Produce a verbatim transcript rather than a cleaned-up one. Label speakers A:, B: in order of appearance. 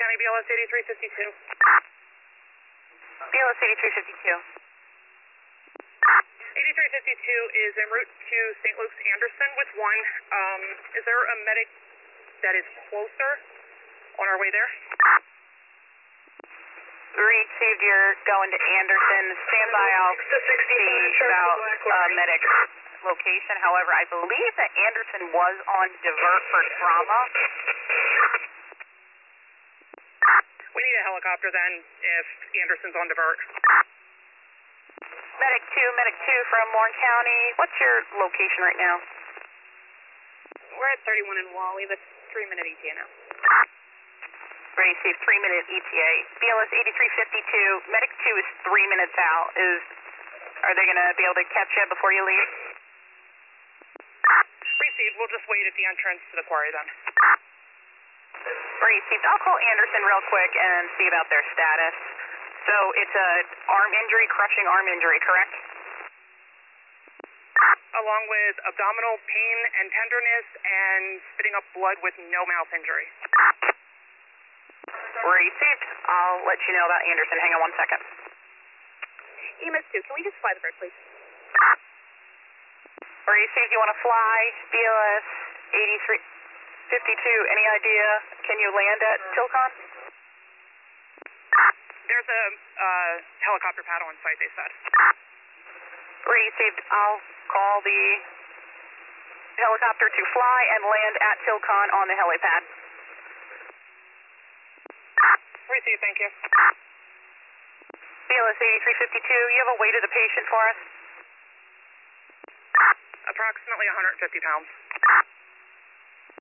A: County B L S eighty-three fifty-two.
B: B L S eighty-three fifty-two.
A: eighty-three fifty-two is en route to Saint Luke's Anderson with one. Um, is there a medic that is closer on our way there?
B: Received, you're going to Anderson. Stand by, I'll see about uh, medic location. However, I believe that Anderson was on divert for trauma.
A: We need a helicopter then if Anderson's on divert.
B: Medic two, Medic two from Warren County. What's your location right now?
C: We're at thirty-one in Wally. That's three minute E T A now.
B: Receive three minute E T A. B L S eighty-three fifty-two. Medic two is three minutes out. Is are they going to be able to catch you before you leave?
A: Received. We'll just wait at the entrance to the quarry then.
B: Received. I'll call Anderson real quick and see about their status. So it's a arm injury, crushing arm injury, correct?
A: Along with abdominal pain and tenderness and spitting up blood with no mouth injury.
B: Received. I'll let you know about Anderson. Hang on one second.
C: E M S two, can we just fly the bird, please?
B: Received. You want to fly B L S eighty-three fifty-two. Any idea? Can you land at Tilcon?
A: There's a uh, helicopter pad on site, they said.
B: Received. I'll call the helicopter to fly and land at Tilcon on the helipad.
A: Received, thank you.
B: B L S eighty-three fifty-two, you have a weight of the patient for us?
A: Approximately one hundred fifty pounds.